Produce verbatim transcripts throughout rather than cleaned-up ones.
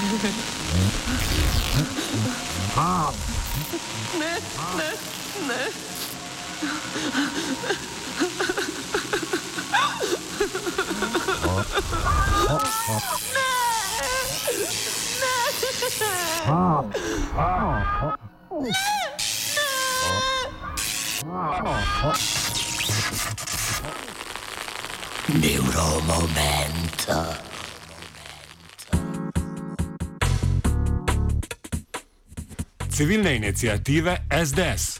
Ne, ne, ne. Neuromomento. Civilne iniciative S D S.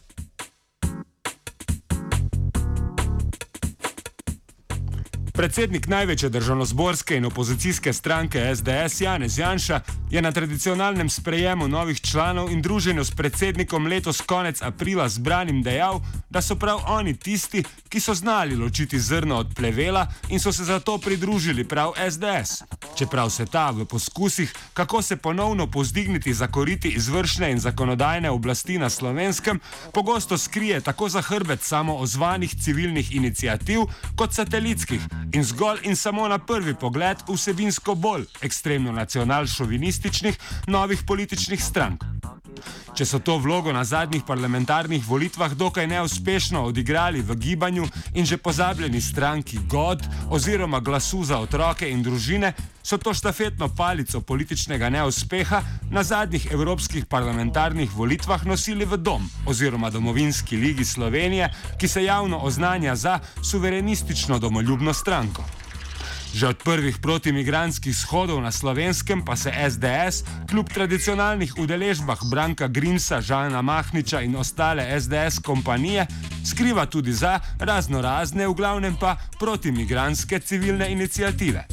Predsednik največje državnozborske in opozicijske stranke S D S Janez Janša je na tradicionalnem sprejemu novih članov in druženju s predsednikom letos konec aprila zbranim dejal, da so prav oni tisti, ki so znali ločiti zrno od plevela in so se zato pridružili prav S D S. Čeprav se ta v poskusih, kako se ponovno povzdigniti zakoriti izvršne in zakonodajne oblasti na Slovenskem, pogosto skrije tako za hrbet samozvanih civilnih iniciativ kot satelitskih in zgolj in samo na prvi pogled vsebinsko bolj ekstremno nacional-šovinističnih novih političnih strank. Če so to vlogo na zadnjih parlamentarnih volitvah dokaj neuspešno odigrali v gibanju in že pozabljeni stranki G O D oziroma Glasu za otroke in družine, so to štafetno palico političnega neuspeha na zadnjih evropskih parlamentarnih volitvah nosili v Dom oziroma Domovinski ligi Slovenije, ki se javno oznanja za suverenistično domoljubno stranko. Že od prvih protimigrantskih shodov na Slovenskem pa se S D S, kljub tradicionalnih udeležbah Branka Grimsa, Žana Mahniča in ostale S D S kompanije, skriva tudi za razno razne, v glavnem pa protimigrantske civilne iniciative.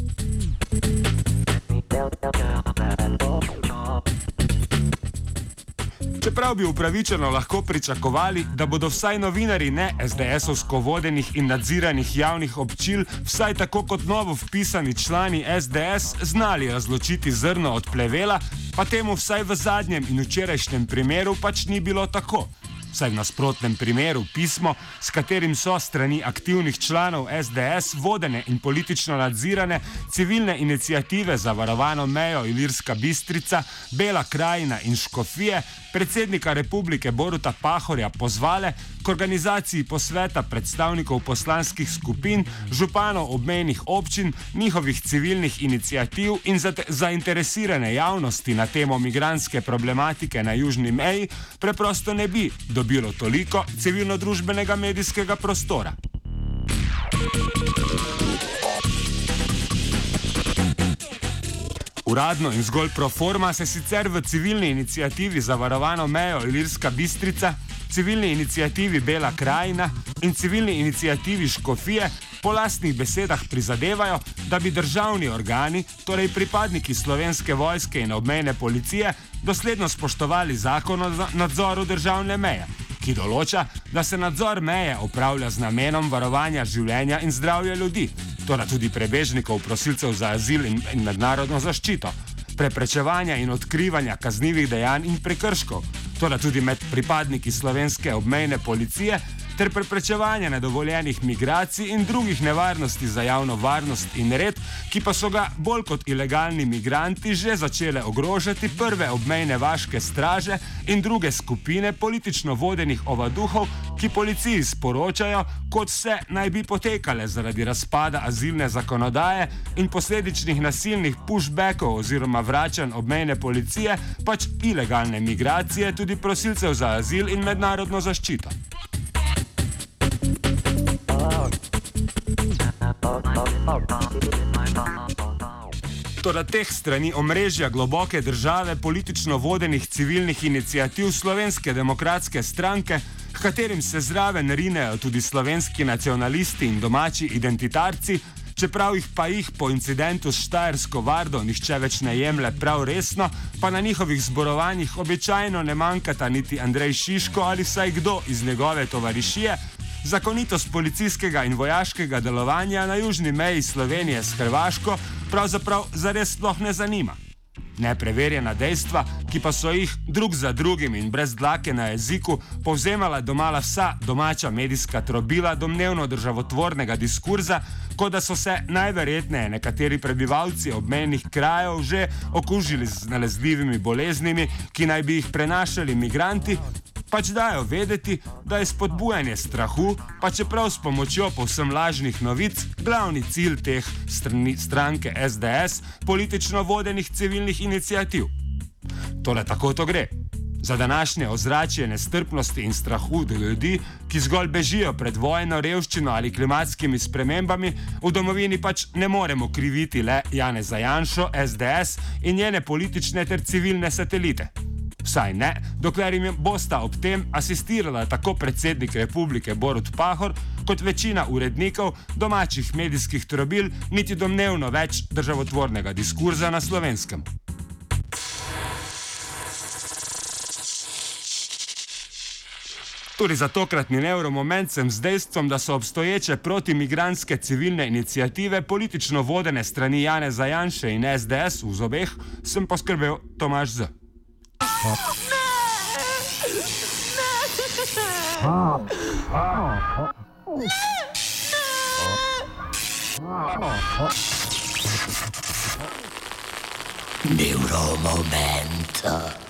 Čeprav bi upravičeno lahko pričakovali, da bodo vsaj novinari ne S D S-ovsko vodenih in nadziranih javnih občil, vsaj tako kot novo vpisani člani S D S, znali razločiti zrno od plevela, pa temu vsaj v zadnjem in včerajšnjem primeru pač ni bilo tako. Vsaj v nasprotnem primeru pismo, s katerim so strani aktivnih članov S D S vodene in politično nadzirane civilne iniciative za varovano mejo Ilirska Bistrica, Bela krajina in Škofije, predsednika republike Boruta Pahorja pozvale k organizaciji posveta predstavnikov poslanskih skupin, županov obmejnih občin, njihovih civilnih iniciativ in zainteresirane javnosti na temo migrantske problematike na južni meji, preprosto ne bi dobilo toliko civilno-družbenega medijskega prostora. Uradno in zgolj pro forma se sicer v civilni iniciativi za varovano mejo Ilirska Bistrica, civilni iniciativi Bela krajina in civilni iniciativi Škofije po lastnih besedah prizadevajo, da bi državni organi, torej pripadniki Slovenske vojske in obmejne policije, dosledno spoštovali zakon o nadzoru državne meje, ki določa, da se nadzor meje opravlja z namenom varovanja življenja in zdravja ljudi, torej tudi prebežnikov, prosilcev za azil in, in mednarodno zaščito, preprečevanja in odkrivanja kaznivih dejanj in prekrškov, torej tudi med pripadniki Slovenske obmejne policije, ter preprečevanja nedovoljenih migracij in drugih nevarnosti za javno varnost in red, ki pa so ga bolj kot ilegalni migranti že začele ogrožati prve obmejne vaške straže in druge skupine politično vodenih ovaduhov, ki policiji sporočajo, kot se naj bi potekale zaradi razpada azilne zakonodaje in posledičnih nasilnih pushbackov oziroma vračanj obmejne policije, pač ilegalne migracije tudi prosilcev za azil in mednarodno zaščito. Toda teh strani omrežja globoke države politično vodenih civilnih iniciativ Slovenske demokratske stranke, k katerim se zraven rinejo tudi slovenski nacionalisti in domači identitarci, čeprav jih pa jih po incidentu s Štajersko Vardo nihče več ne jemlje prav resno, pa na njihovih zborovanjih običajno ne manjkata niti Andrej Šiško ali vsaj kdo iz njegove tovarišije, zakonitost policijskega in vojaškega delovanja na južni meji Slovenije s Hrvaško pravzaprav zares sploh ne zanima. Nepreverjena dejstva, ki pa so jih drug za drugim in brez dlake na jeziku povzemala domala vsa domača medijska trobila domnevno državotvornega diskurza, kot da so se najverjetneje nekateri prebivalci obmejnih krajev že okužili z nalezljivimi boleznimi, ki naj bi jih prenašali migranti, pač dajo vedeti, da je spodbujanje strahu, pa čeprav s pomočjo povsem lažnih novic, glavni cilj teh strani, stranke S D S politično vodenih civilnih iniciativ. Tole tako to gre. Za današnje ozračje nestrpnosti in strahu do ljudi, ki zgolj bežijo pred vojno, revščino ali klimatskimi spremembami, v domovini pač ne moremo kriviti le Janeza Janšo, S D S in njene politične ter civilne satelite. Vsaj ne, dokler jim bosta ob tem asistirala tako predsednik republike Borut Pahor, kot večina urednikov domačih medijskih trobil, niti domnevno več državotvornega diskurza na Slovenskem. Tudi za tokratni neuromoment sem z dejstvom, da so obstoječe protimigrantske civilne iniciative politično vodene strani Janeza Janše in S D S v zobeh, sem poskrbel Tomaž Z. Neuromomento.